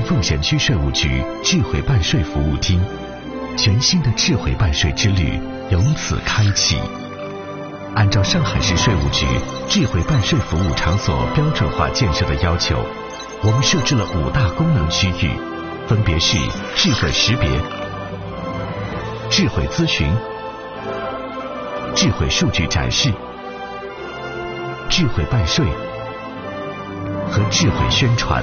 奉贤区税务局智慧办税服务厅，全新的智慧办税之旅由此开启。按照上海市税务局智慧办税服务场所标准化建设的要求，我们设置了5大功能区域，分别是智慧识别、智慧咨询、智慧数据展示、智慧办税和智慧宣传。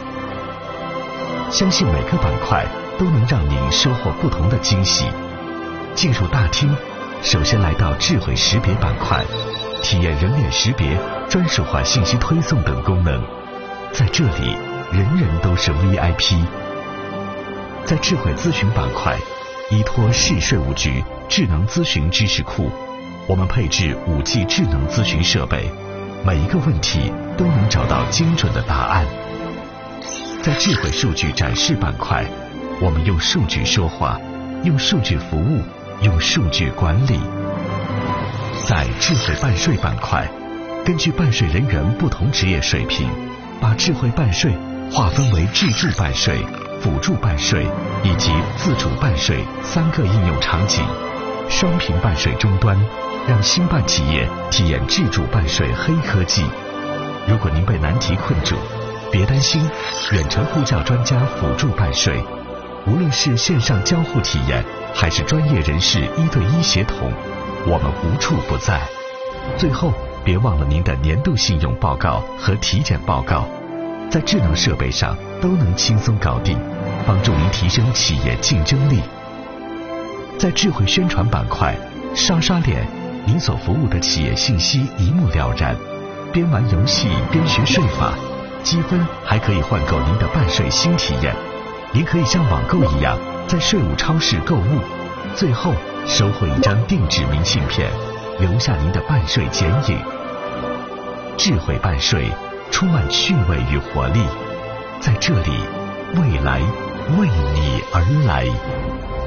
相信每个板块都能让您收获不同的惊喜。进入大厅，首先来到智慧识别板块，体验人脸识别、专属化信息推送等功能。在这里，人人都是 VIP。在智慧咨询板块，依托市税务局智能咨询知识库，我们配置5G 智能咨询设备，每一个问题都能找到精准的答案。在智慧数据展示板块，我们用数据说话，用数据服务，用数据管理。在智慧办税板块，根据办税人员不同职业水平，把智慧办税划分为自助办税、辅助办税以及自主办税3个应用场景，双屏办税终端，让新办企业体验自主办税黑科技。如果您被难题困住，别担心，远程呼叫专家辅助办税，无论是线上交互体验，还是专业人士1对1协同，我们无处不在。最后，别忘了您的年度信用报告和体检报告，在智能设备上都能轻松搞定，帮助您提升企业竞争力。在智慧宣传板块，刷刷脸，您所服务的企业信息一目了然，边玩游戏边学税法，积分还可以换购您的办税新体验。您可以像网购一样在税务超市购物，最后收获一张定制明信片，留下您的办税剪影。智慧办税充满趣味与活力，在这里，未来为你而来。